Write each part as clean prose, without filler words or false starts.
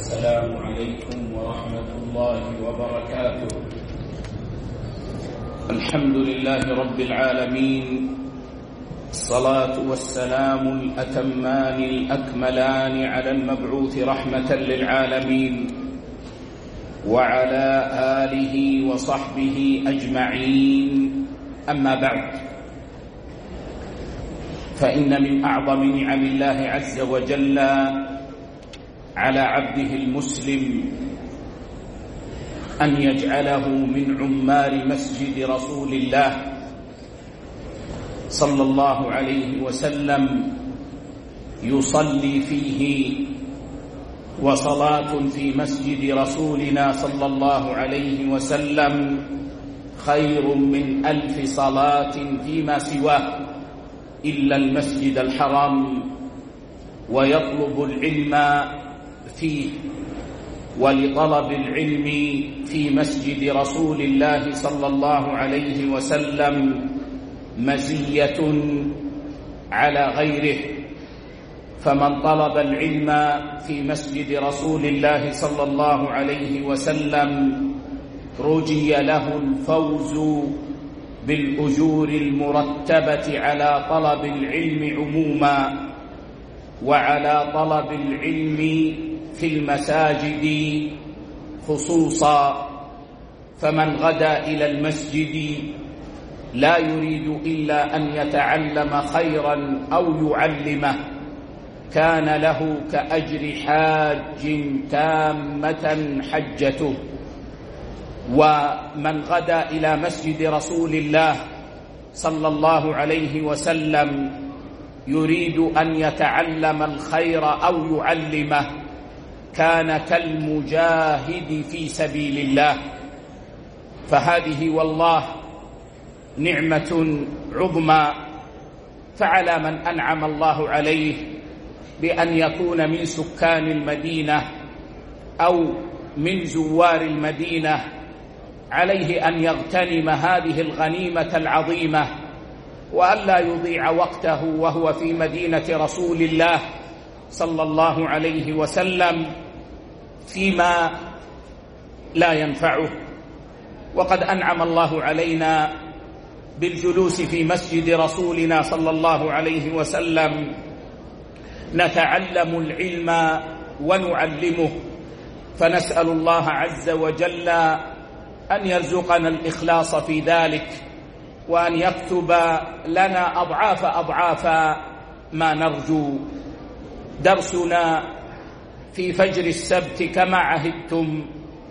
السلام عليكم ورحمة الله وبركاته. الحمد لله رب العالمين، الصلاة والسلام الأتمان الأكملان على المبعوث رحمة للعالمين وعلى آله وصحبه أجمعين. أما بعد، فإن من أعظم نعم الله عز وجل على عبده المسلم أن يجعله من عمار مسجد رسول الله صلى الله عليه وسلم يصلي فيه، وصلاة في مسجد رسولنا صلى الله عليه وسلم خير من 1000 صلاة فيما سواه إلا المسجد الحرام، ويطلب العلم فيه. ولطلب العلم في مسجد رسول الله صلى الله عليه وسلم مزية على غيره، فمن طلب العلم في مسجد رسول الله صلى الله عليه وسلم رجي له الفوز بالأجور المرتبة على طلب العلم عموما، وعلى طلب العلم في المساجد خصوصا. فمن غدا إلى المسجد لا يريد إلا أن يتعلم خيرا أو يعلمه كان له كأجر حاج تامة حجته. ومن غدا إلى مسجد رسول الله صلى الله عليه وسلم يريد أن يتعلم الخير أو يعلمه كان كالمجاهد في سبيل الله. فهذه والله نعمة عظمى، فعلى من أنعم الله عليه بأن يكون من سكان المدينة أو من زوار المدينة عليه أن يغتنم هذه الغنيمة العظيمة، وألا يضيع وقته وهو في مدينة رسول الله صلى الله عليه وسلم فيما لا ينفعه. وقد أنعم الله علينا بالجلوس في مسجد رسولنا صلى الله عليه وسلم نتعلم العلم ونعلمه، فنسأل الله عز وجل أن يرزقنا الإخلاص في ذلك، وأن يكتب لنا أضعاف ما نرجو. درسنا في فجر السبت كما عهدتم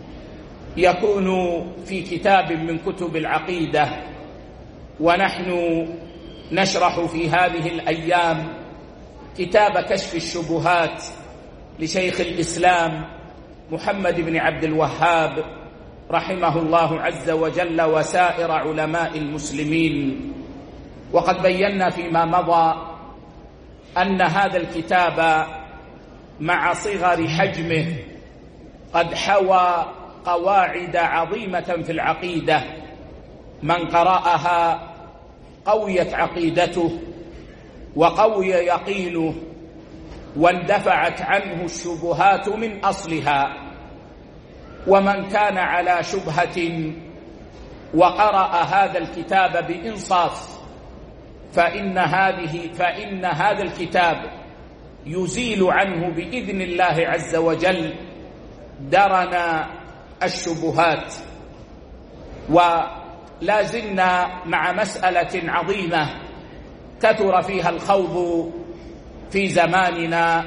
يكون في كتاب من كتب العقيدة، ونحن نشرح في هذه الأيام كتاب كشف الشبهات لشيخ الإسلام محمد بن عبد الوهاب رحمه الله عز وجل وسائر علماء المسلمين. وقد بينا فيما مضى أن هذا الكتاب مع صغر حجمه قد حوى قواعد عظيمة في العقيدة، من قرأها قويت عقيدته وقوي يقينه واندفعت عنه الشبهات من أصلها. ومن كان على شبهة وقرأ هذا الكتاب بإنصاف فإن هذا الكتاب يزيل عنه بإذن الله عز وجل درن الشبهات. ولا زلنا مع مسألة عظيمة كثر فيها الخوض في زماننا،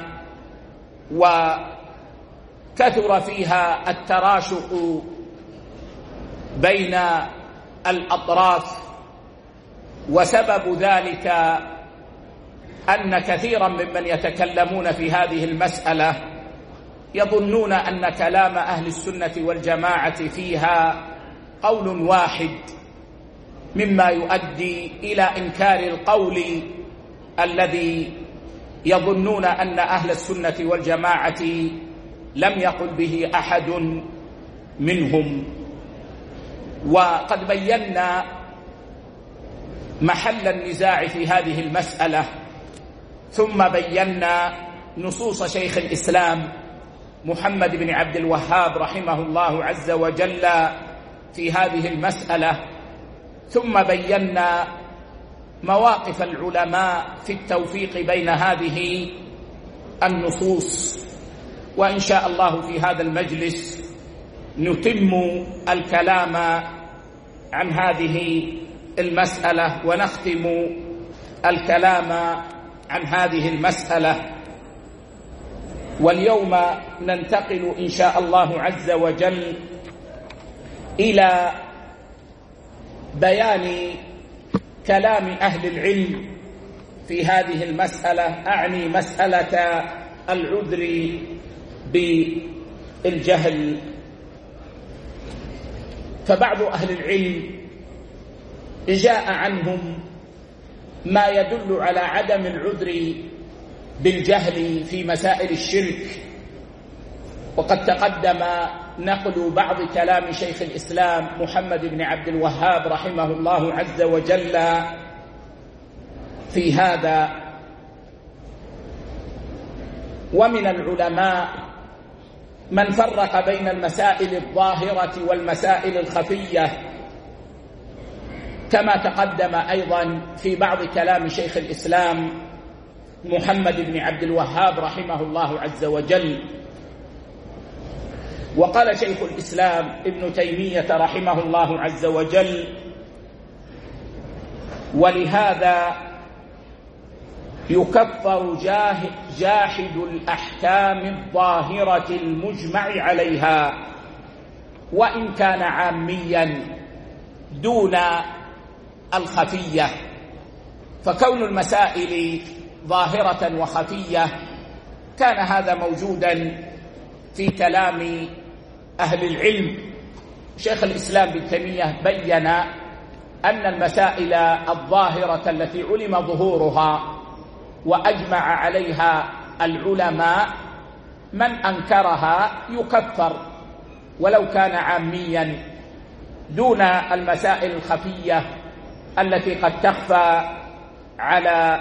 وكثر فيها التراشق بين الأطراف، وسبب ذلك أن كثيرا ممن يتكلمون في هذه المسألة يظنون أن كلام أهل السنة والجماعة فيها قول واحد، مما يؤدي إلى إنكار القول الذي يظنون أن أهل السنة والجماعة لم يقل به أحد منهم. وقد بينا محل النزاع في هذه المسألة، ثم بينا نصوص شيخ الإسلام محمد بن عبد الوهاب رحمه الله عز وجل في هذه المسألة، ثم بينا مواقف العلماء في التوفيق بين هذه النصوص. وإن شاء الله في هذا المجلس نتم الكلام عن هذه المسألة ونختم الكلام عن هذه المسألة. واليوم ننتقل إن شاء الله عز وجل إلى بيان كلام أهل العلم في هذه المسألة، أعني مسألة العذر بالجهل. فبعض أهل العلم جاء عنهم ما يدل على عدم العذر بالجهل في مسائل الشرك، وقد تقدم نقل بعض كلام شيخ الإسلام محمد بن عبد الوهاب رحمه الله عز وجل في هذا. ومن العلماء من فرق بين المسائل الظاهرة والمسائل الخفية، كما تقدم أيضا في بعض كلام شيخ الإسلام محمد بن عبد الوهاب رحمه الله عز وجل. وقال شيخ الإسلام ابن تيمية رحمه الله عز وجل: ولهذا يكفر جاحد الأحكام الظاهرة المجمع عليها وإن كان عاميا دون الخفية. فكون المسائل ظاهرة وخفية كان هذا موجودا في كلام أهل العلم. شيخ الإسلام ابن تيمية بين أن المسائل الظاهرة التي علم ظهورها وأجمع عليها العلماء من أنكرها يكفر ولو كان عاميا، دون المسائل الخفية التي قد تخفى على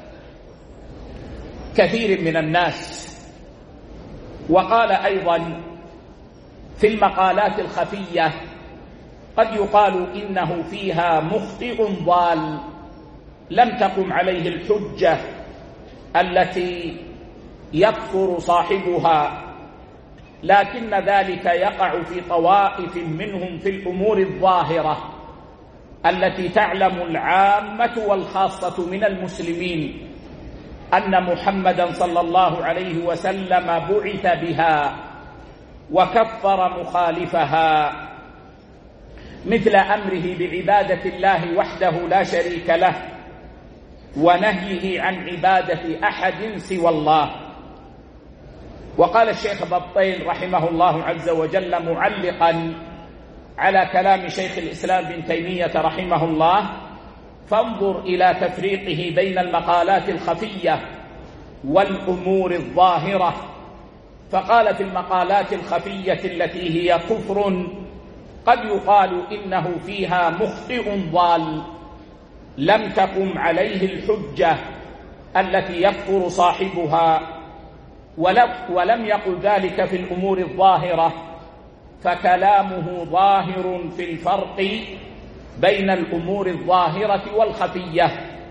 كثير من الناس. وقال أيضا في المقالات الخفية قد يقال إنه فيها مخطئ ضال لم تقم عليه الحجة التي يكفر صاحبها، لكن ذلك يقع في طوائف منهم في الأمور الظاهرة التي تعلم العامة والخاصة من المسلمين أن محمدا صلى الله عليه وسلم بعث بها وكفر مخالفها، مثل أمره بعبادة الله وحده لا شريك له ونهيه عن عبادة أحد سوى الله. وقال الشيخ بطين رحمه الله عز وجل معلقا على كلام شيخ الإسلام ابن تيمية رحمه الله: فانظر إلى تفريقه بين المقالات الخفية والأمور الظاهرة. فقال في المقالات الخفية التي هي كفر قد يقال إنه فيها مخطئ ضال لم تقم عليه الحجة التي يكفر صاحبها، ولم يقل ذلك في الأمور الظاهرة، فكلامه ظاهر في الفرق بين الأمور الظاهرة والخفية،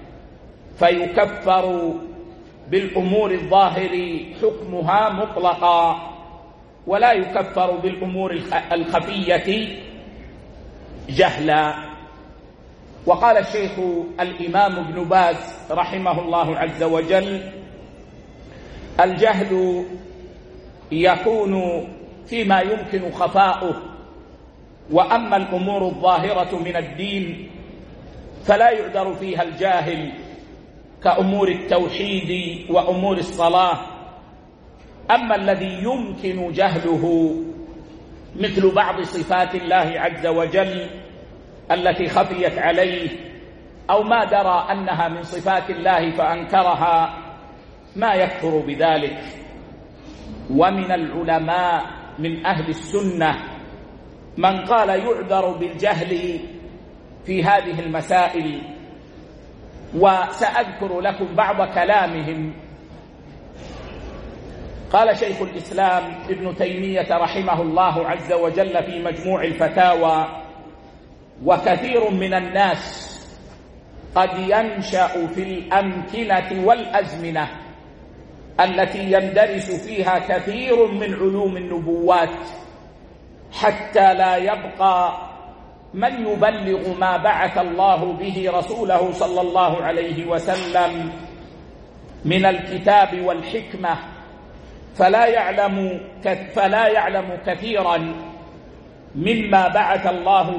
فيكفر بالأمور الظاهر حكمها مطلقا ولا يكفر بالأمور الخفية جهلا. وقال الشيخ الإمام ابن باز رحمه الله عز وجل: الجهل يكون فيما يمكن خفاؤه، وأما الأمور الظاهرة من الدين فلا يعذر فيها الجاهل كأمور التوحيد وأمور الصلاة. أما الذي يمكن جهله مثل بعض صفات الله عز وجل التي خفيت عليه أو ما درى أنها من صفات الله فأنكرها ما يكفر بذلك. ومن العلماء من أهل السنة من قال يعذر بالجهل في هذه المسائل، وسأذكر لكم بعض كلامهم. قال شيخ الإسلام ابن تيمية رحمه الله عز وجل في مجموع الفتاوى: وكثير من الناس قد ينشأ في الأمكنة والأزمنة التي يندرس فيها كثير من علوم النبوات حتى لا يبقى من يبلغ ما بعث الله به رسوله صلى الله عليه وسلم من الكتاب والحكمة، فلا يعلم كثيرا مما بعث الله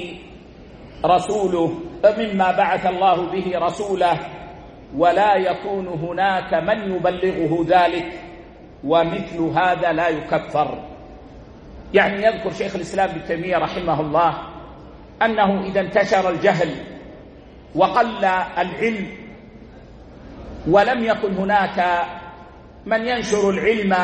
به رسوله ولا يكون هناك من يبلغه ذلك، ومثل هذا لا يكفر. يعني يذكر شيخ الإسلام ابن تيمية رحمه الله أنه إذا انتشر الجهل وقل العلم ولم يكن هناك من ينشر العلم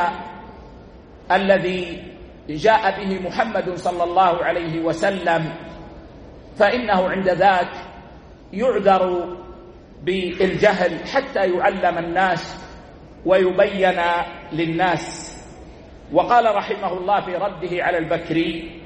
الذي جاء به محمد صلى الله عليه وسلم، فإنه عند ذاك يعذر بالجهل حتى يعلم الناس ويبين للناس. وقال رحمه الله في رده على البكري: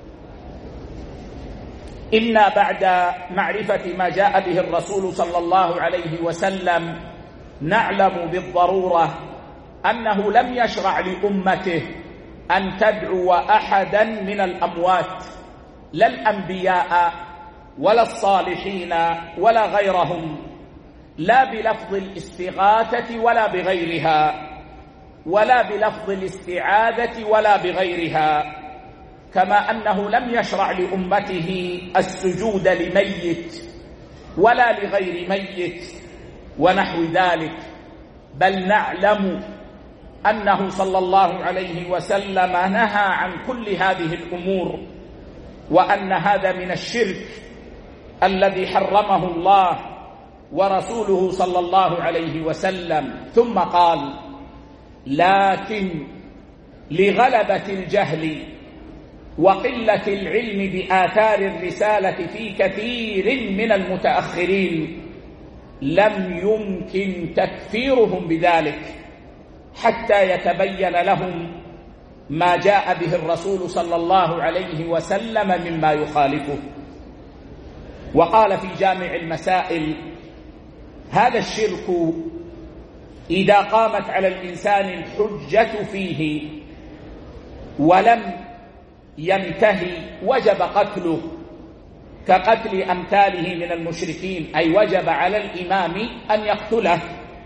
إنا بعد معرفة ما جاء به الرسول صلى الله عليه وسلم نعلم بالضرورة أنه لم يشرع لأمته أن تدعو أحدا من الأموات، لا الأنبياء ولا الصالحين ولا غيرهم، لا بلفظ الاستغاثة ولا بغيرها، ولا بلفظ الاستعاذة ولا بغيرها، كما أنه لم يشرع لأمته السجود لميت ولا لغير ميت ونحو ذلك، بل نعلم أنه صلى الله عليه وسلم نهى عن كل هذه الأمور، وأن هذا من الشرك الذي حرمه الله ورسوله صلى الله عليه وسلم. ثم قال: لكن لغلبة الجهل وقلة العلم بآثار الرسالة في كثير من المتأخرين لم يمكن تكفيرهم بذلك حتى يتبين لهم ما جاء به الرسول صلى الله عليه وسلم مما يخالفه. وقال في جامع المسائل: هذا الشرك إذا قامت على الإنسان الحجة فيه ولم ينتهي وجب قتله، كقتل أمثاله من المشركين، أي وجب على الإمام أن يقتله،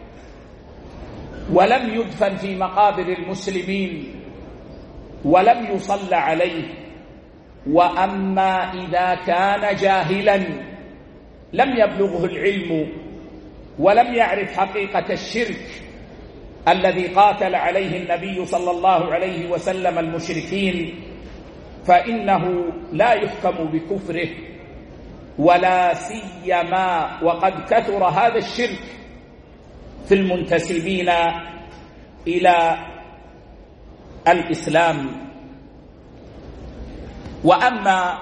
ولم يدفن في مقابر المسلمين ولم يصلى عليه. وأما إذا كان جاهلا لم يبلغه العلم ولم يعرف حقيقة الشرك الذي قاتل عليه النبي صلى الله عليه وسلم المشركين، فإنه لا يحكم بكفره، ولا سيما وقد كثر هذا الشرك في المنتسبين إلى الإسلام. وأما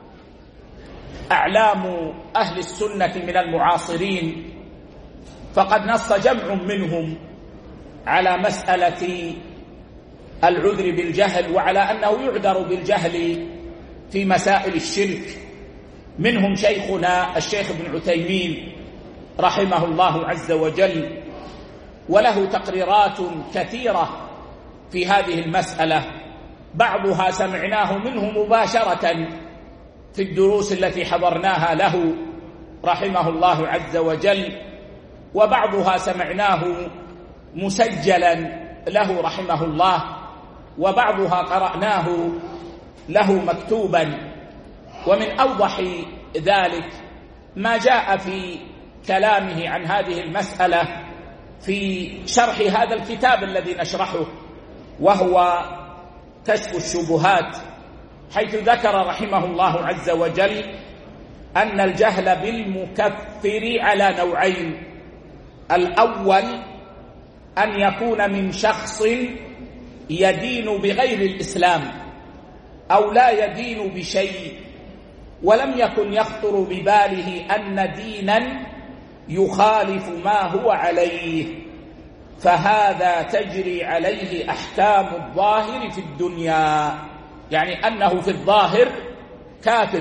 أعلام أهل السنة من المعاصرين فقد نص جمع منهم على مسألة العذر بالجهل، وعلى أنه يعذر بالجهل في مسائل الشرك. منهم شيخنا الشيخ ابن عثيمين رحمه الله عز وجل، وله تقريرات كثيرة في هذه المسألة، بعضها سمعناه منه مباشرة في الدروس التي حضرناها له رحمه الله عز وجل، وبعضها سمعناه مسجلا له رحمه الله، وبعضها قرأناه له مكتوبا. ومن أوضح ذلك ما جاء في كلامه عن هذه المسألة في شرح هذا الكتاب الذي نشرحه، وهو كشف الشبهات، حيث ذكر رحمه الله عز وجل أن الجهل بالمكفر على نوعين: الأول أن يكون من شخص يدين بغير الإسلام أو لا يدين بشيء ولم يكن يخطر بباله أن دينا يخالف ما هو عليه، فهذا تجري عليه أحكام الظاهر في الدنيا، يعني أنه في الظاهر كافر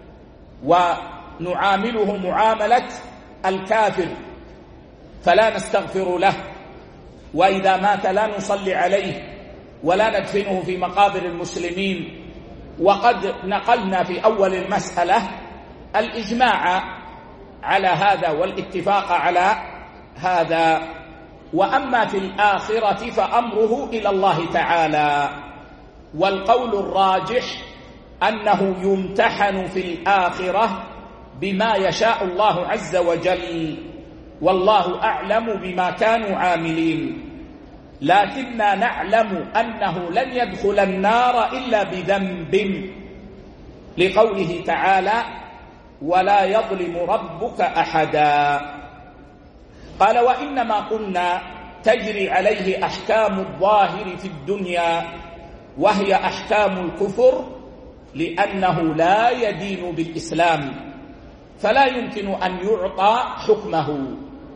ونعامله معاملة الكافر، فلا نستغفر له، وإذا مات لا نصلي عليه ولا ندفنه في مقابر المسلمين. وقد نقلنا في أول المسألة الإجماع على هذا والاتفاق على هذا. وأما في الآخرة فأمره إلى الله تعالى، والقول الراجح أنه يمتحن في الآخرة بما يشاء الله عز وجل، والله أعلم بما كانوا عاملين. لكننا نعلم أنه لن يدخل النار إلا بذنب، لقوله تعالى: ولا يظلم ربك أحدا. قال: وإنما قلنا تجري عليه أحكام الظاهر في الدنيا وهي أحكام الكفر، لأنه لا يدين بالإسلام فلا يمكن أن يعطى حكمه.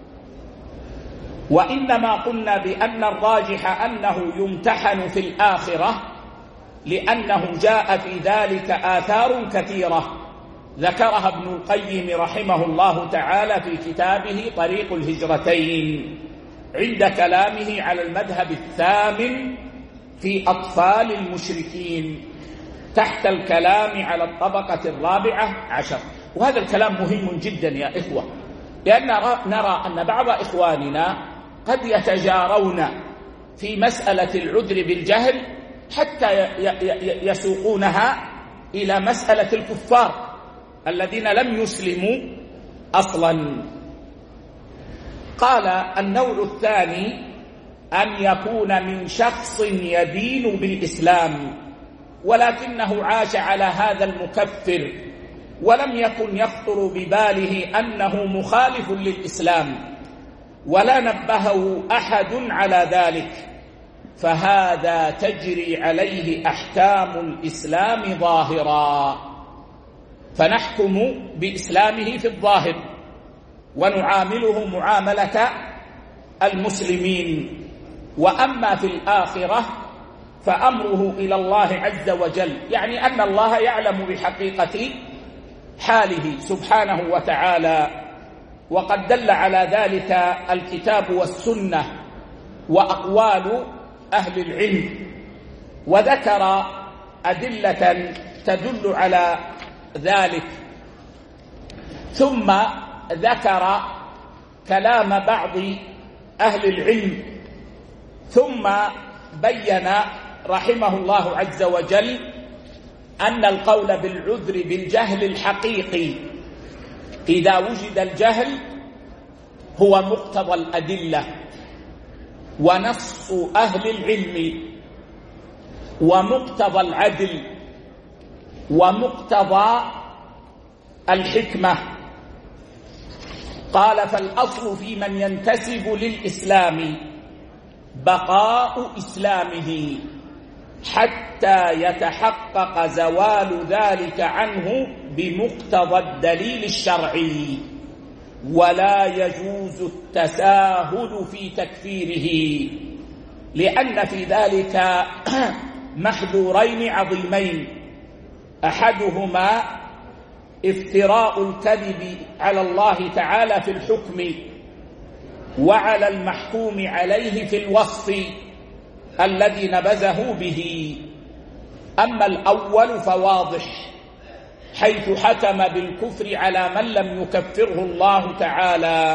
وإنما قلنا بأن الراجح أنه يمتحن في الآخرة، لأنه جاء في ذلك آثار كثيرة ذكرها ابن القيم رحمه الله تعالى في كتابه طريق الهجرتين عند كلامه على المذهب الثامن في أطفال المشركين تحت الكلام على الطبقة الرابعة عشر. وهذا الكلام مهم جدا يا إخوة، لأن نرى أن بعض إخواننا قد يتجارون في مسألة العذر بالجهل حتى يسوقونها إلى مسألة الكفار الذين لم يسلموا أصلا. قال: النوع الثاني أن يكون من شخص يدين بالإسلام ولكنه عاش على هذا المكفر ولم يكن يخطر بباله أنه مخالف للإسلام ولا نبهه أحد على ذلك، فهذا تجري عليه أحكام الإسلام ظاهرا، فنحكم بإسلامه في الظاهر ونعامله معاملة المسلمين. وأما في الآخرة فأمره إلى الله عز وجل، يعني أن الله يعلم بحقيقة حاله سبحانه وتعالى، وقد دل على ذلك الكتاب والسنة وأقوال أهل العلم، وذكر أدلة تدل على ذلك. ثم ذكر كلام بعض أهل العلم، ثم بين رحمه الله عز وجل أن القول بالعذر بالجهل الحقيقي إذا وجد الجهل هو مقتضى الأدلة ونص أهل العلم ومقتضى العدل ومقتضى الحكمة. قال: فالأصل في من ينتسب للإسلام بقاء إسلامه حتى يتحقق زوال ذلك عنه بمقتضى الدليل الشرعي، ولا يجوز التساهل في تكفيره، لأن في ذلك محذورين عظيمين: أحدهما افتراء الكذب على الله تعالى في الحكم وعلى المحكوم عليه في الوصف الذي نبذه به. أما الأول فواضح، حيث حكم بالكفر على من لم يكفره الله تعالى.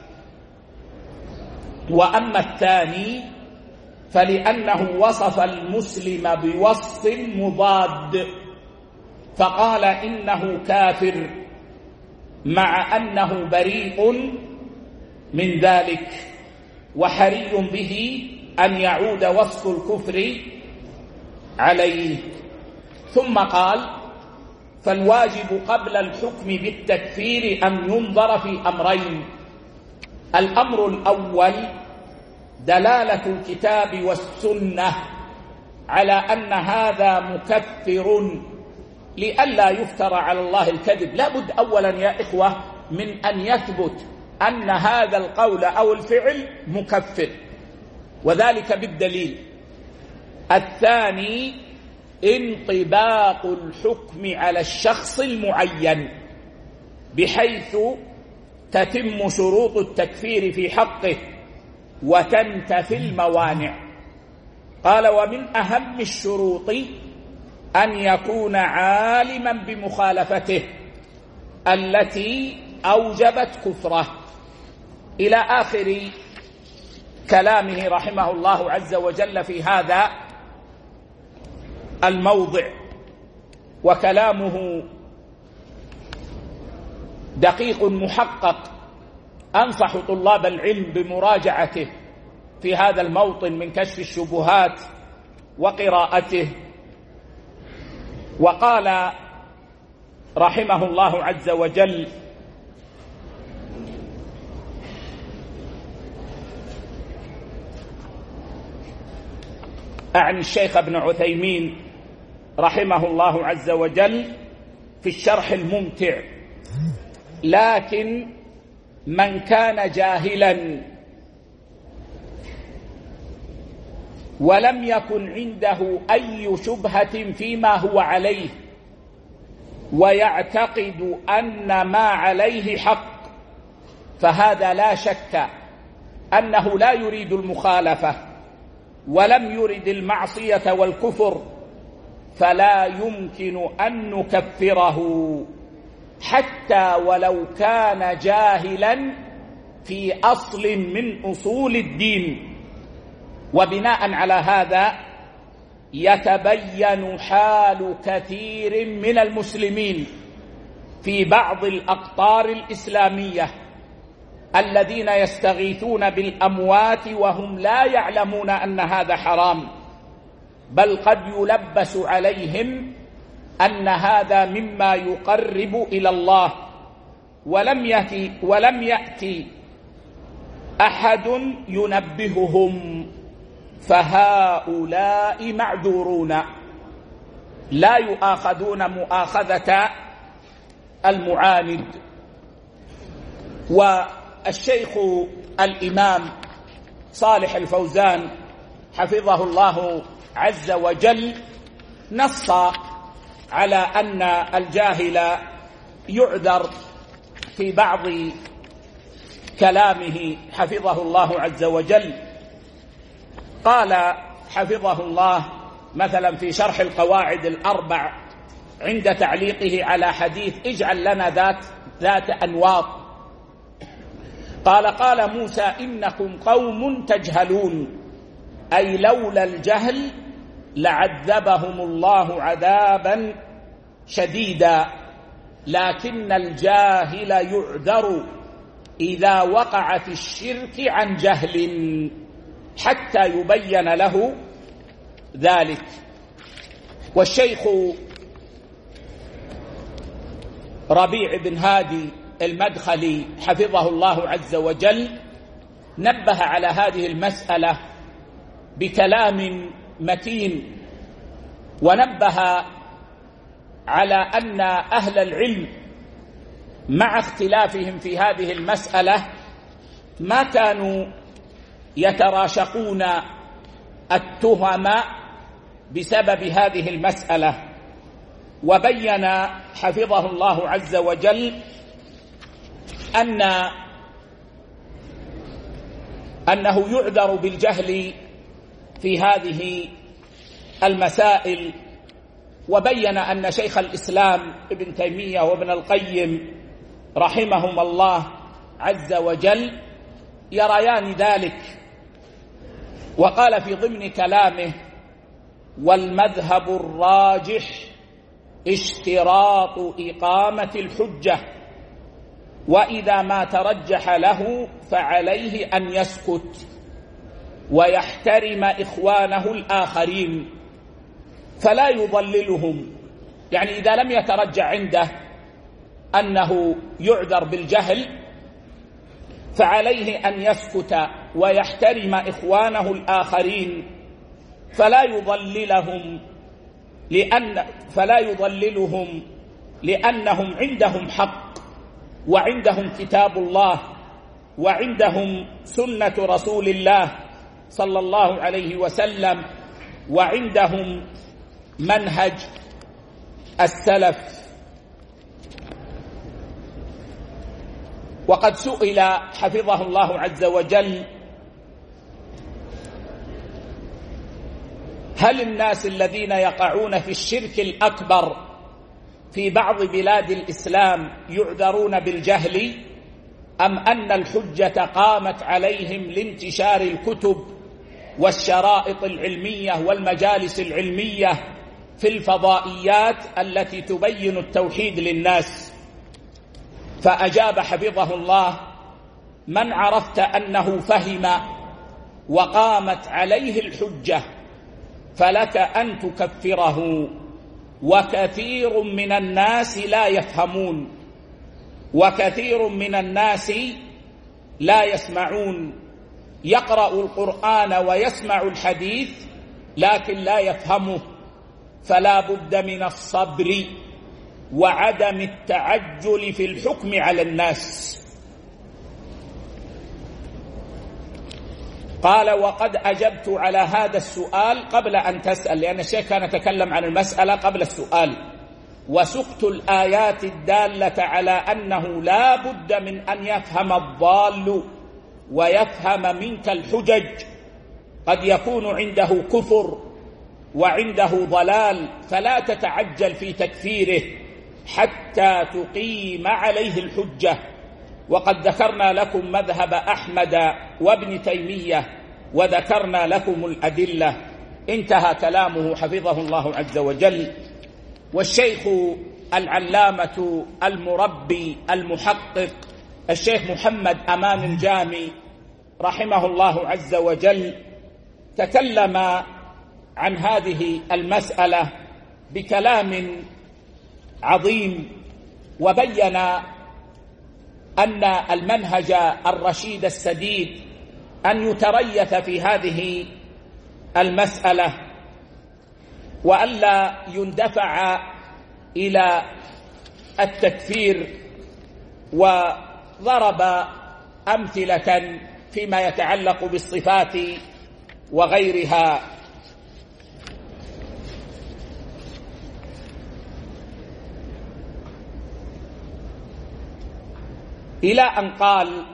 وأما الثاني فلأنه وصف المسلم بوصف مضاد، فقال إنه كافر مع أنه بريء من ذلك، وحري به أن يعود وصف الكفر عليه. ثم قال: فالواجب قبل الحكم بالتكفير أن ينظر في أمرين: الأمر الأول دلالة الكتاب والسنة على أن هذا مكفر لئلا يفترى على الله الكذب. لا بد أولا يا إخوة من أن يثبت أن هذا القول أو الفعل مكفر، وذلك بالدليل. الثاني انطباق الحكم على الشخص المعين بحيث تتم شروط التكفير في حقه وتنتفي الموانع. قال: ومن أهم الشروط أن يكون عالما بمخالفته التي أوجبت كفره، إلى آخر كلامه رحمه الله عز وجل في هذا الموضع. وكلامه دقيق محقق، أنصح طلاب العلم بمراجعته في هذا الموطن من كشف الشبهات وقراءته. وقال رحمه الله عز وجل: أعني الشيخ ابن عثيمين رحمه الله عز وجل في الشرح الممتع: لكن من كان جاهلا ولم يكن عنده أي شبهة فيما هو عليه ويعتقد أن ما عليه حق، فهذا لا شك أنه لا يريد المخالفة ولم يرد المعصية والكفر، فلا يمكن أن نكفره حتى ولو كان جاهلا في أصل من أصول الدين. وبناء على هذا يتبين حال كثير من المسلمين في بعض الأقطار الإسلامية الذين يستغيثون بالأموات وهم لا يعلمون أن هذا حرام، بل قد يلبس عليهم أن هذا مما يقرب إلى الله، ولم يأتي أحد ينبههم، فهؤلاء معذورون لا يؤاخذون مؤاخذة المعاند. والشيخ الإمام صالح الفوزان حفظه الله عز وجل نص على أن الجاهل يعذر في بعض كلامه حفظه الله عز وجل. قال حفظه الله مثلا في شرح القواعد الأربع عند تعليقه على حديث اجعل لنا ذات أنواط، قال موسى إنكم قوم تجهلون، أي لولا الجهل لعذبهم الله عذابا شديدا، لكن الجاهل يعذر إذا وقع في الشرك عن جهل حتى يبين له ذلك. والشيخ ربيع بن هادي المدخلي حفظه الله عز وجل نبه على هذه المسألة بكلام متين، ونبه على أن أهل العلم مع اختلافهم في هذه المسألة ما كانوا يتراشقون التهم بسبب هذه المسألة. وبين حفظه الله عز وجل أنه يعذر بالجهل في هذه المسائل، وبين أن شيخ الإسلام ابن تيمية وابن القيم رحمهم الله عز وجل يريان ذلك. وقال في ضمن كلامه: والمذهب الراجح اشتراط إقامة الحجة، وإذا ما ترجح له فعليه أن يسكت ويحترم إخوانه الآخرين فلا يضللهم. يعني إذا لم يترجح عنده أنه يعذر بالجهل فعليه أن يسكت ويحترم إخوانه الآخرين فلا يضللهم لأنهم عندهم حق، وعندهم كتاب الله، وعندهم سنة رسول الله صلى الله عليه وسلم، وعندهم منهج السلف. وقد سئل حفظه الله عز وجل: هل الناس الذين يقعون في الشرك الأكبر في بعض بلاد الإسلام يعذرون بالجهل، أم أن الحجة قامت عليهم لانتشار الكتب والشرائط العلمية والمجالس العلمية في الفضائيات التي تبين التوحيد للناس؟ فأجاب حفظه الله: من عرفت أنه فهم وقامت عليه الحجة فلك أن تكفره، وكثير من الناس لا يفهمون، وكثير من الناس لا يسمعون، يقرأ القرآن ويسمع الحديث لكن لا يفهمه، فلا بد من الصبر وعدم التعجل في الحكم على الناس. قال: وقد أجبت على هذا السؤال قبل أن تسأل، لأن الشيخ كان يتكلم عن المسألة قبل السؤال، وسقت الآيات الدالة على أنه لا بد من أن يفهم الضال ويفهم منك الحجج. قد يكون عنده كفر وعنده ضلال، فلا تتعجل في تكفيره حتى تقيم عليه الحجة. وقد ذكرنا لكم مذهب أحمد وابن تيمية وذكرنا لكم الأدلة. انتهى كلامه حفظه الله عز وجل. والشيخ العلامة المربي المحقق الشيخ محمد أمان الجامي رحمه الله عز وجل تكلم عن هذه المسألة بكلام عظيم، وبين أن المنهج الرشيد السديد أن يتريث في هذه المسألة، وألا يندفع إلى التكفير، وضرب أمثلة فيما يتعلق بالصفات وغيرها. إلى أن قال: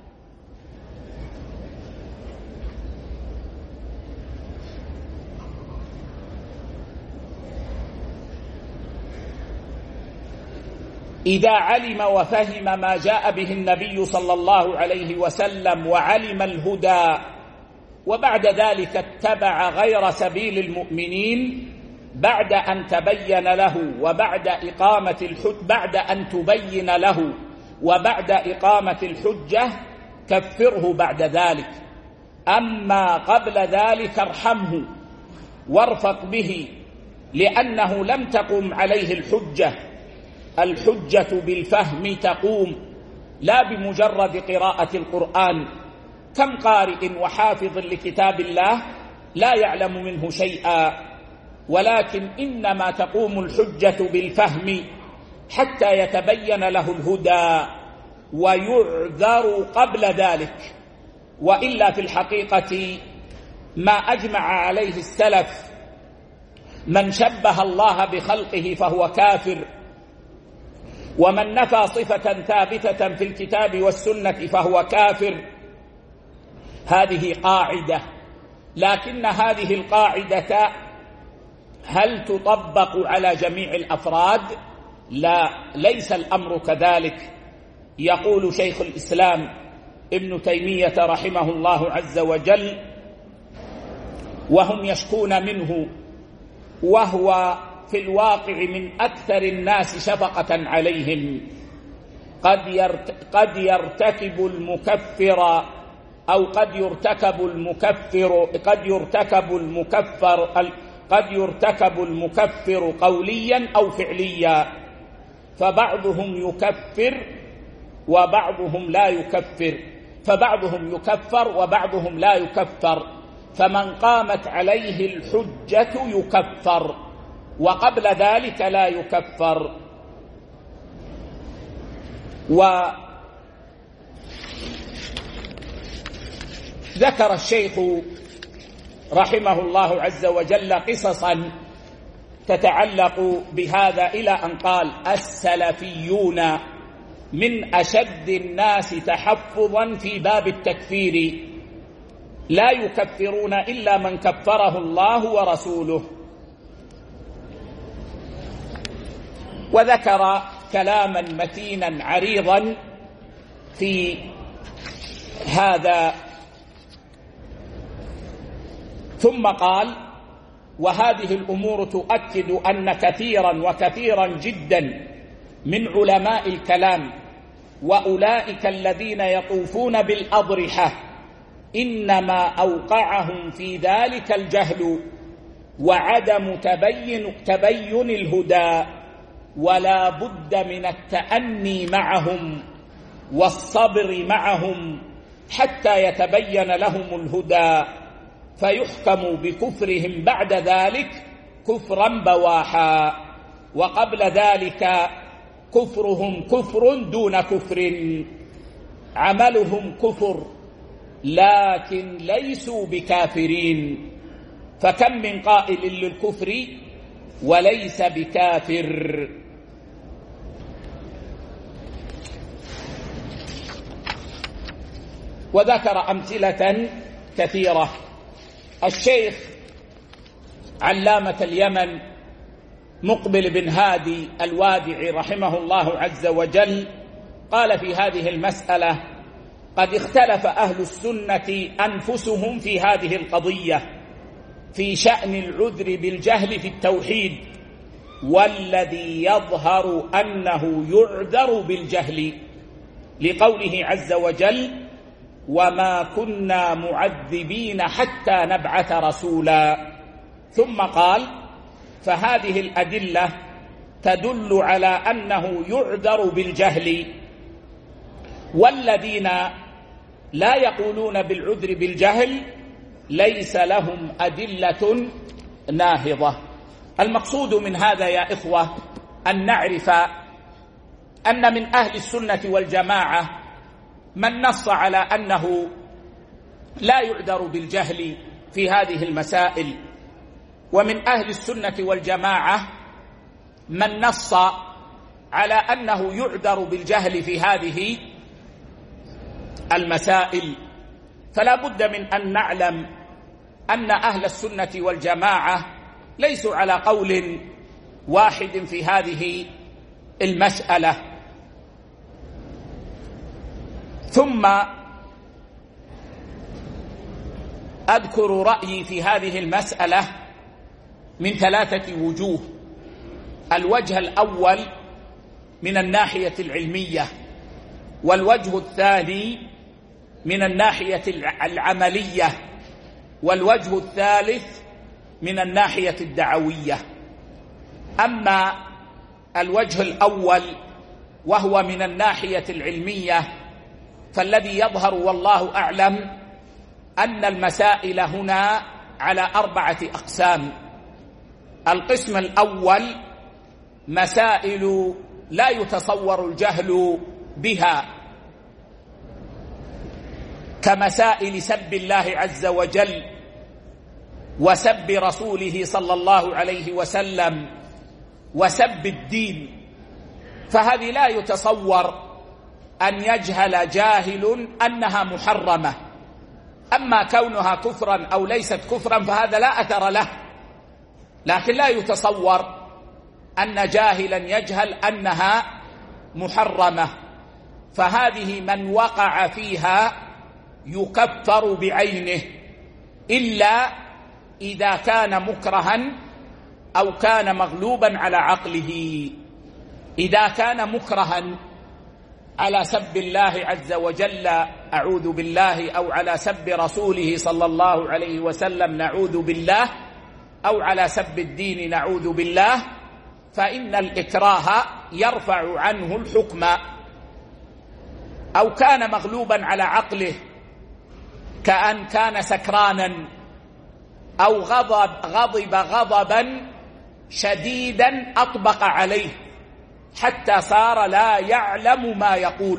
إذا علم وفهم ما جاء به النبي صلى الله عليه وسلم وعلم الهدى، وبعد ذلك اتبع غير سبيل المؤمنين بعد أن تبين له وبعد إقامة الحجة، بعد أن تبين له وبعد إقامة الحجة، كفره بعد ذلك. أما قبل ذلك ارحمه وارفق به، لأنه لم تقم عليه الحجة. الحجة بالفهم تقوم، لا بمجرد قراءة القرآن. كم قارئ وحافظ لكتاب الله لا يعلم منه شيئا، ولكن إنما تقوم الحجة بالفهم حتى يتبين له الهدى ويعذر قبل ذلك. وإلا في الحقيقة ما أجمع عليه السلف: من شبه الله بخلقه فهو كافر، ومن نفى صفة ثابتة في الكتاب والسنة فهو كافر. هذه قاعدة، لكن هذه القاعدة هل تطبق على جميع الأفراد؟ لا، ليس الأمر كذلك. يقول شيخ الإسلام ابن تيمية رحمه الله عز وجل: وهم يشكون منه، وهو في الواقع من أكثر الناس شفقة عليهم. قد يرتكب المكفر أو قد يرتكب المكفر قوليا أو فعليا، فبعضهم يكفر وبعضهم لا يكفر، فبعضهم يكفر وبعضهم لا يكفر. فمن قامت عليه الحجة يكفر، وقبل ذلك لا يكفر. وذكر الشيخ رحمه الله عز وجل قصصا تتعلق بهذا إلى أن قال: السلفيون من أشد الناس تحفظا في باب التكفير، لا يكفرون إلا من كفره الله ورسوله. وذكر كلاما متينا عريضا في هذا، ثم قال: وهذه الأمور تؤكد أن كثيرا جدا من علماء الكلام وأولئك الذين يطوفون بالأضرحة إنما أوقعهم في ذلك الجهل وعدم تبين الهدى، ولا بد من التأني معهم والصبر معهم حتى يتبين لهم الهدى، فيحكم بكفرهم بعد ذلك كفرا بواحا، وقبل ذلك كفرهم كفر دون كفر، عملهم كفر لكن ليسوا بكافرين، فكم من قائل للكفر وليس بكافر. وذكر أمثلة كثيرة. الشيخ علامة اليمن مقبل بن هادي الوادعي رحمه الله عز وجل قال في هذه المسألة: قد اختلف أهل السنة أنفسهم في هذه القضية في شأن العذر بالجهل في التوحيد، والذي يظهر أنه يعذر بالجهل، لقوله عز وجل: وما كنا معذبين حتى نبعث رسولا. ثم قال: فهذه الأدلة تدل على أنه يعذر بالجهل، والذين لا يقولون بالعذر بالجهل ليس لهم أدلة ناهضة. المقصود من هذا يا إخوة أن نعرف أن من أهل السنة والجماعة من نص على أنه لا يعذر بالجهل في هذه المسائل، ومن أهل السنة والجماعة من نص على أنه يعذر بالجهل في هذه المسائل. فلا بد من أن نعلم أن أهل السنة والجماعة ليسوا على قول واحد في هذه المسألة. ثم أذكر رأيي في هذه المسألة من 3 وجوه. الوجه الأول من الناحية العلمية، والوجه الثاني من الناحية العملية، والوجه الثالث من الناحية الدعوية. أما الوجه الأول وهو من الناحية العلمية فالذي يظهر والله أعلم أن المسائل هنا على 4 أقسام. القسم الأول مسائل لا يتصور الجهل بها، كمسائل سب الله عز وجل وسب رسوله صلى الله عليه وسلم وسب الدين، فهذه لا يتصور أن يجهل جاهل أنها محرمة. أما كونها كفرا أو ليست كفرا فهذا لا أثر له، لكن لا يتصور أن جاهلا يجهل أنها محرمة، فهذه من وقع فيها يكفر بعينه، إلا إذا كان مكرها أو كان مغلوبا على عقله. إذا كان مكرها على سب الله عز وجل أعوذ بالله، أو على سب رسوله صلى الله عليه وسلم نعوذ بالله، أو على سب الدين نعوذ بالله، فإن الإكراه يرفع عنه الحكم. أو كان مغلوبا على عقله كأن كان سكرانا، أو غضب غضبا شديدا أطبق عليه حتى صار لا يعلم ما يقول،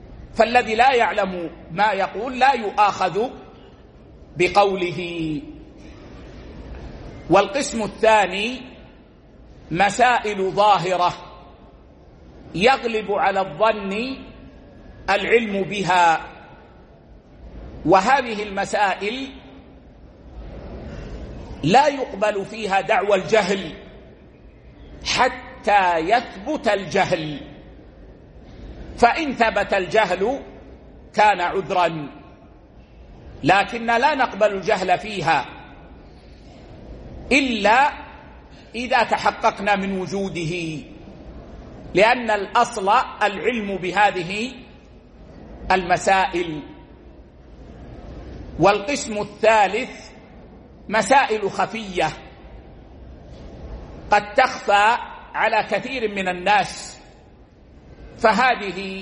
فالذي لا يعلم ما يقول لا يؤاخذ بقوله. والقسم الثاني مسائل ظاهرة يغلب على الظن العلم بها، وهذه المسائل لا يقبل فيها دعوى الجهل حتى يثبت الجهل، فإن ثبت الجهل كان عذرا، لكن لا نقبل الجهل فيها إلا إذا تحققنا من وجوده، لأن الأصل العلم بهذه المسائل. والقسم الثالث مسائل خفية قد تخفى على كثير من الناس، فهذه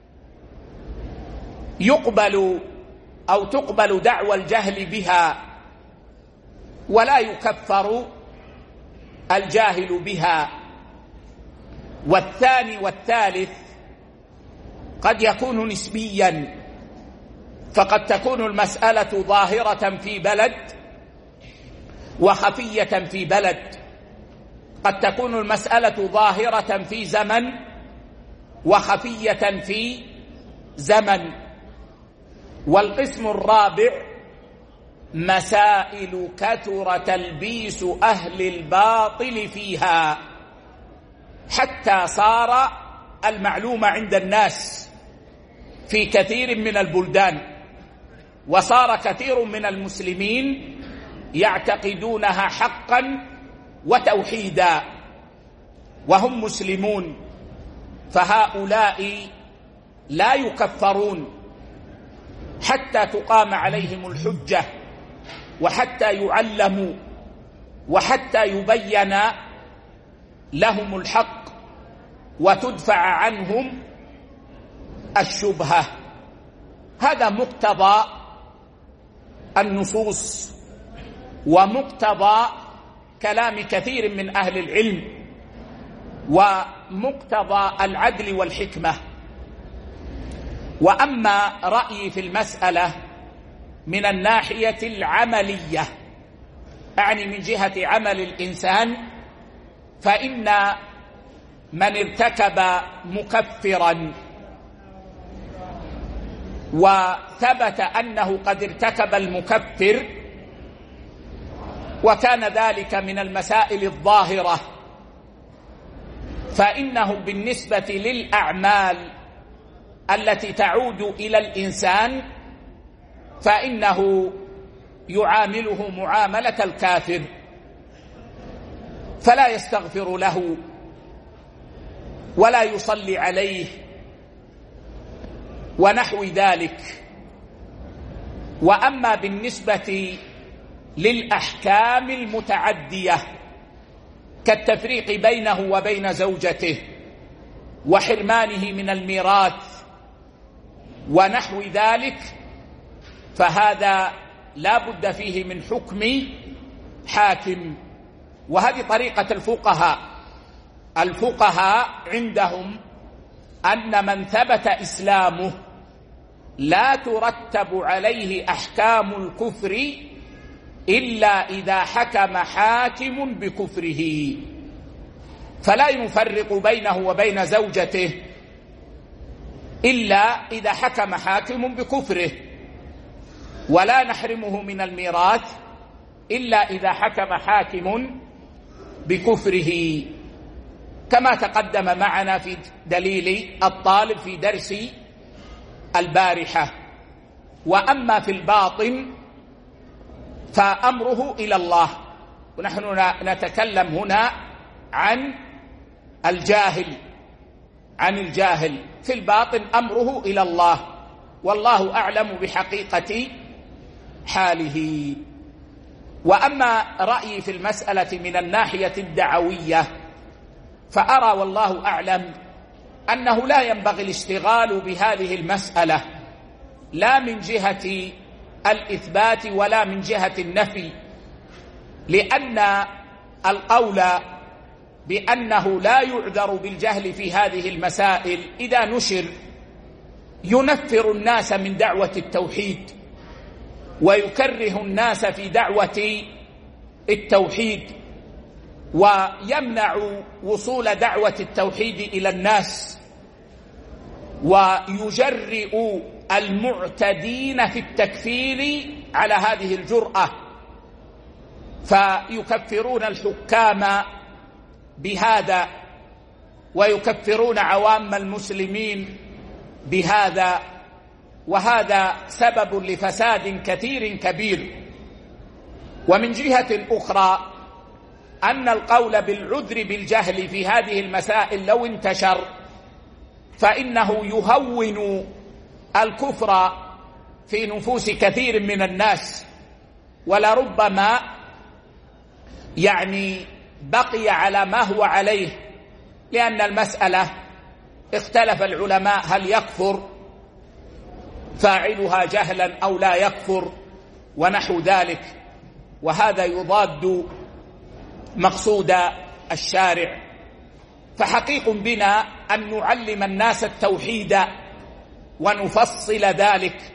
يقبل أو تقبل دعوى الجهل بها ولا يكفر الجاهل بها. والثاني والثالث قد يكون نسبيا، فقد تكون المسألة ظاهرة في بلد وخفية في بلد، قد تكون المسألة ظاهرة في زمن وخفية في زمن. والقسم الرابع مسائل كثر تلبيس أهل الباطل فيها حتى صار المعلوم عند الناس في كثير من البلدان، وصار كثير من المسلمين يعتقدونها حقا وتوحيدا وهم مسلمون، فهؤلاء لا يكفرون حتى تقام عليهم الحجة وحتى يعلموا وحتى يبين لهم الحق وتدفع عنهم الشبهة. هذا مقتضى النصوص ومقتضى كلام كثير من أهل العلم ومقتضى العدل والحكمة. وأما رأيي في المسألة من الناحية العملية، أعني من جهة عمل الإنسان، فإن من ارتكب مكفرا وثبت أنه قد ارتكب المكفر وكان ذلك من المسائل الظاهرة، فإنه بالنسبة للأعمال التي تعود إلى الإنسان فإنه يعامله معاملة الكافر، فلا يستغفر له ولا يصلي عليه ونحو ذلك. وأما بالنسبة للأحكام المتعدية كالتفريق بينه وبين زوجته وحرمانه من الميراث ونحو ذلك، فهذا لا بد فيه من حكم حاكم. وهذه طريقة الفقهاء عندهم أن من ثبت إسلامه لا ترتب عليه أحكام الكفر إلا إذا حكم حاكم بكفره، فلا يفرق بينه وبين زوجته إلا إذا حكم حاكم بكفره، ولا نحرمه من الميراث إلا إذا حكم حاكم بكفره، كما تقدم معنا في دليل الطالب في درس البارحة. وأما في الباطن فأمره إلى الله، ونحن نتكلم هنا عن الجاهل في الباطن أمره إلى الله، والله أعلم بحقيقة حاله. وأما رأيي في المسألة من الناحية الدعوية فأرى والله أعلم أنه لا ينبغي الاشتغال بهذه المسألة لا من جهة الإثبات ولا من جهة النفي، لأن القول بأنه لا يعذر بالجهل في هذه المسائل إذا نشر ينفر الناس من دعوة التوحيد ويكره الناس في دعوة التوحيد ويمنع وصول دعوة التوحيد إلى الناس، ويجرئ المعتدين في التكفير على هذه الجرأة، فيكفرون الحكام بهذا ويكفرون عوام المسلمين بهذا، وهذا سبب لفساد كثير كبير. ومن جهة أخرى أن القول بالعذر بالجهل في هذه المسائل لو انتشر فإنه يهون الكفر في نفوس كثير من الناس، ولربما بقي على ما هو عليه، لأن المسألة اختلف العلماء هل يكفر فاعلها جهلا أو لا يكفر ونحو ذلك، وهذا يضاد مقصود الشارع. فحقيق بنا أن نعلم الناس التوحيد ونفصل ذلك،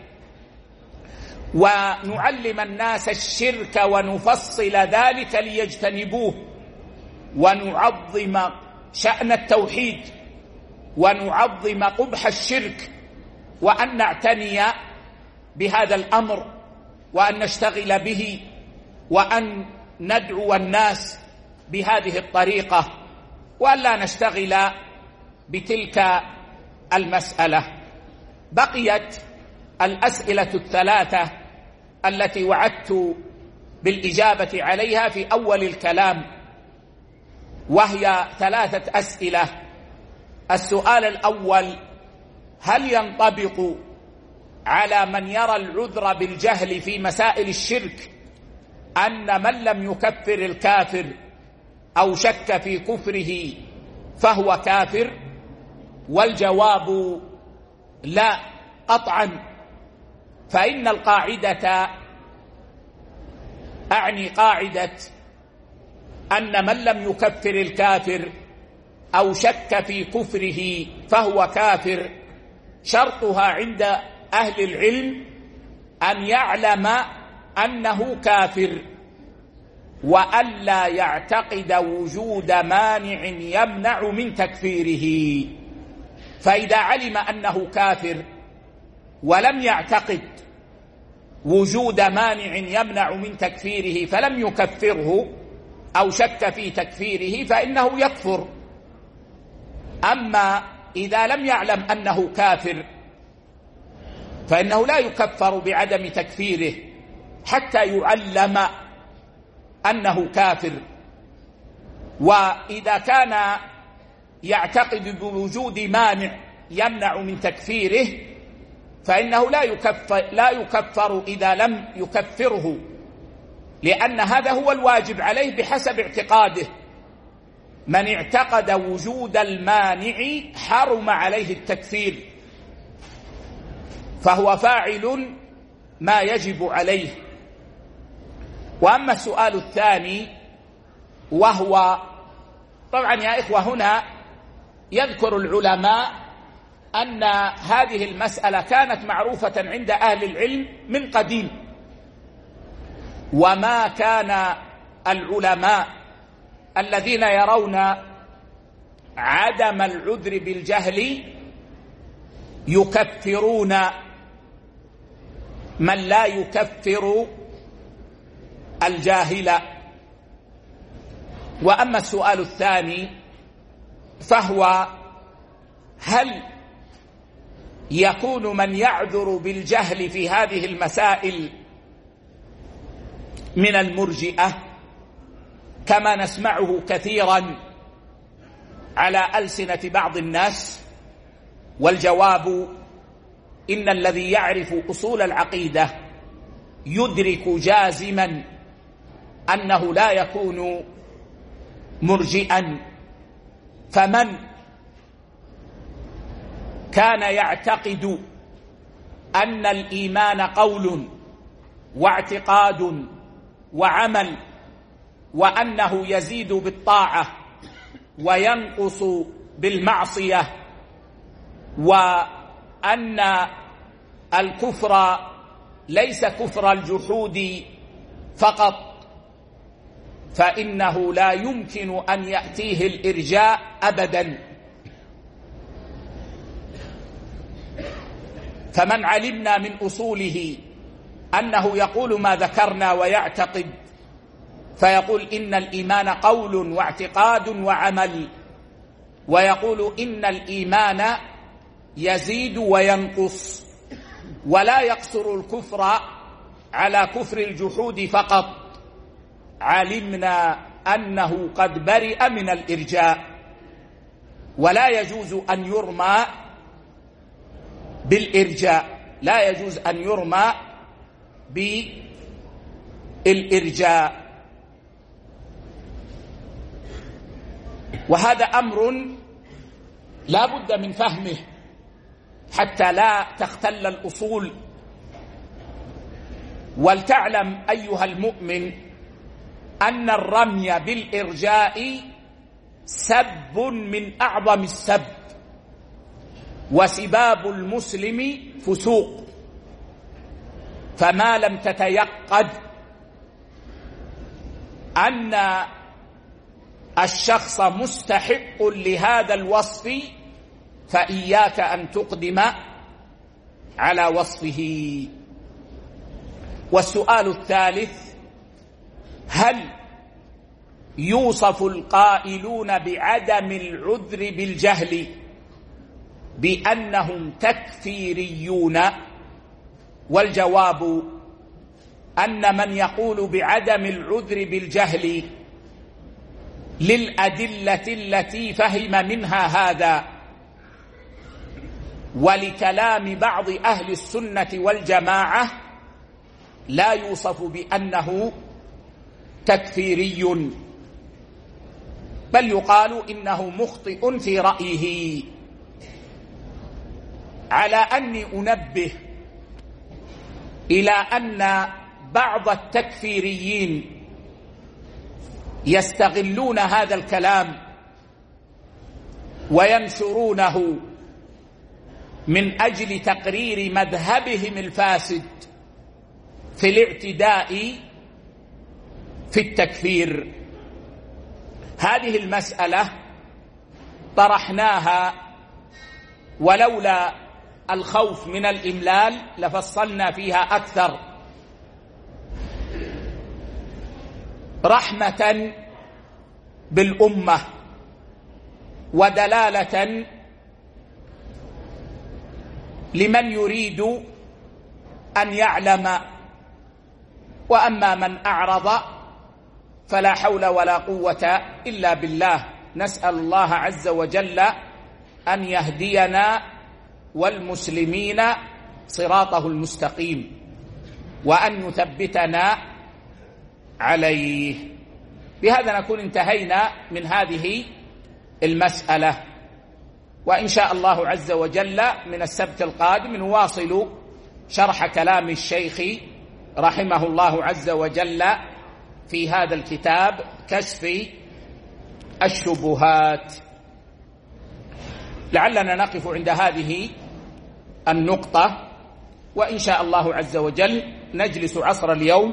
ونعلم الناس الشرك ونفصل ذلك ليجتنبوه، ونعظم شأن التوحيد ونعظم قبح الشرك، وأن نعتني بهذا الأمر وأن نشتغل به وأن ندعو الناس بهذه الطريقة، وأن لا نشتغل بتلك المسألة. بقيت الأسئلة الثلاثة التي وعدت بالإجابة عليها في أول الكلام، وهي 3 أسئلة. السؤال الأول: هل ينطبق على من يرى العذر بالجهل في مسائل الشرك أن من لم يكفر الكافر أو شك في كفره فهو كافر؟ والجواب لا قطعا، فإن القاعدة أعني قاعدة أن من لم يكفر الكافر أو شك في كفره فهو كافر، شرطها عند أهل العلم أن يعلم أنه كافر، وألا يعتقد وجود مانع يمنع من تكفيره. فإذا علم أنه كافر ولم يعتقد وجود مانع يمنع من تكفيره فلم يكفره أو شك في تكفيره فإنه يكفر. أما إذا لم يعلم أنه كافر فإنه لا يكفر بعدم تكفيره حتى يعلم أنه كافر. وإذا كان يعتقد بوجود مانع يمنع من تكفيره فإنه لا يكفر إذا لم يكفره، لأن هذا هو الواجب عليه بحسب اعتقاده. من اعتقد وجود المانع حرم عليه التكفير، فهو فاعل ما يجب عليه. وأما السؤال الثاني وهو، طبعا يا إخوة هنا يذكر العلماء أن هذه المسألة كانت معروفة عند أهل العلم من قديم، وما كان العلماء الذين يرون عدم العذر بالجهل يكفرون من لا يكفر الجاهل. وأما السؤال الثاني فهو: هل يكون من يعذر بالجهل في هذه المسائل من المرجئة كما نسمعه كثيرا على ألسنة بعض الناس؟ والجواب: إن الذي يعرف أصول العقيدة يدرك جازما أنه لا يكون مرجئا. فمن كان يعتقد أن الإيمان قول واعتقاد وعمل، وأنه يزيد بالطاعة وينقص بالمعصية، وأن الكفر ليس كفر الجحود فقط، فإنه لا يمكن أن يأتيه الإرجاء أبدا. فمن علمنا من أصوله أنه يقول ما ذكرنا ويعتقد، فيقول إن الإيمان قول واعتقاد وعمل، ويقول إن الإيمان يزيد وينقص، ولا يقصر الكفر على كفر الجحود فقط، علمنا أنه قد برئ من الإرجاء، ولا يجوز أن يرمى بالإرجاء، لا يجوز أن يرمى بالإرجاء. وهذا أمر لا بد من فهمه حتى لا تختل الأصول. ولتعلم أيها المؤمن أن الرمي بالإرجاء سب من أعظم السب، وسباب المسلم فسوق. فما لم تتيقد أن الشخص مستحق لهذا الوصف فإياك أن تقدم على وصفه. والسؤال الثالث: هل يوصف القائلون بعدم العذر بالجهل بأنهم تكفيريون؟ والجواب أن من يقول بعدم العذر بالجهل للأدلة التي فهم منها هذا، ولكلام بعض أهل السنة والجماعة، لا يوصف بأنه تكفيري، بل يقال إنه مخطئ في رأيه. على أني أنبه إلى أن بعض التكفيريين يستغلون هذا الكلام وينشرونه من أجل تقرير مذهبهم الفاسد في الاعتداء في التكفير. هذه المسألة طرحناها، ولولا الخوف من الإملال لفصلنا فيها أكثر، رحمة بالأمة ودلالة لمن يريد أن يعلم. وأما من أعرض فلا حول ولا قوة إلا بالله. نسأل الله عز وجل أن يهدينا والمسلمين صراطه المستقيم، وأن يثبتنا عليه. بهذا نكون انتهينا من هذه المسألة، وإن شاء الله عز وجل من السبت القادم نواصل شرح كلام الشيخ رحمه الله عز وجل في هذا الكتاب كشف الشبهات. لعلنا نقف عند هذه النقطة، وإن شاء الله عز وجل نجلس عصر اليوم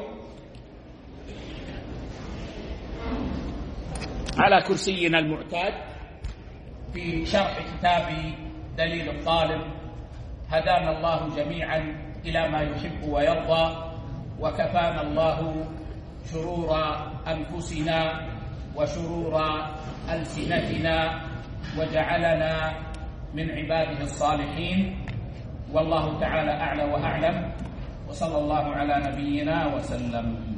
على كرسينا المعتاد في شرح كتاب دليل الطالب. هدانا الله جميعا إلى ما يحب ويرضى، وكفانا الله شرور أنفسنا وشرور ألسنتنا، وجعلنا من عباده الصالحين. والله تعالى أعلى وأعلم، وصلى الله على نبينا وسلم.